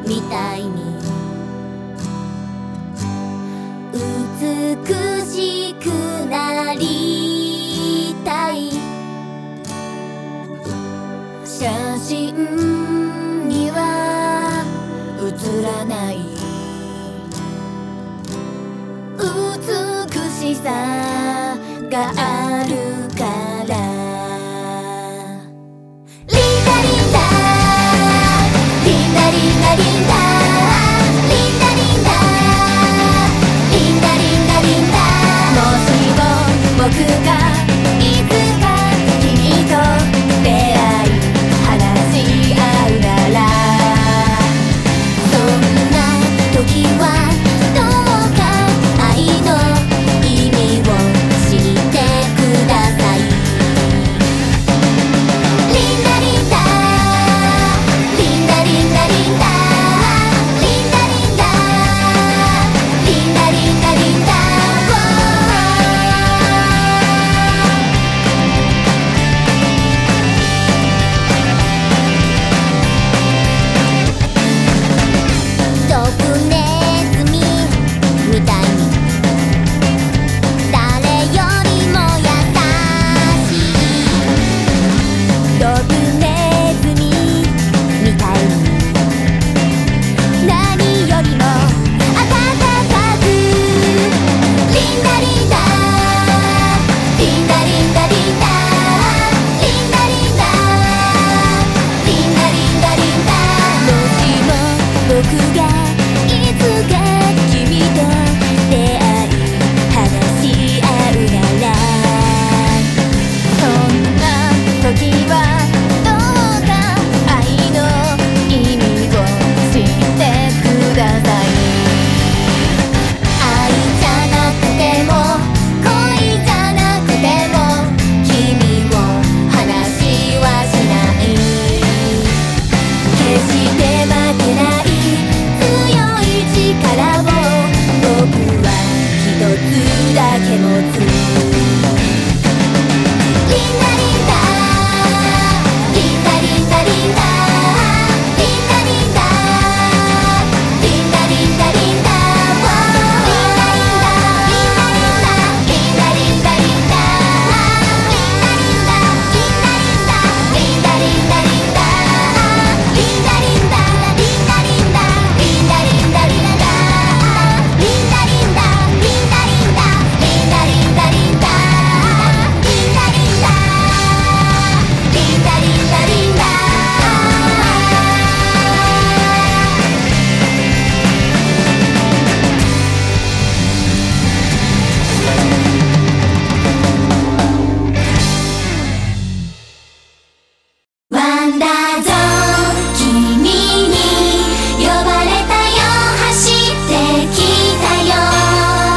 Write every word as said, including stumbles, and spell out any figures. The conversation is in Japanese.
みたいに美しくなりたい。写真には写らない美しさがあるから。リンダリンダリンダリンダリンダリンダリンダリンダリンダリンダ。もしも僕がいつか君と出会い話し合うなら、そんな時はどうか愛の意味を知ってください。リンダリンダリンダリンダリンダリンダリンダリンダリンダリンダ。ドブネズミみたいに誰よりも優しい。ドブネズミみたいに何よりも温かく。リンダリンダリンダリンダリンダリンダリンダリンダリンダリンダ。もしも僕が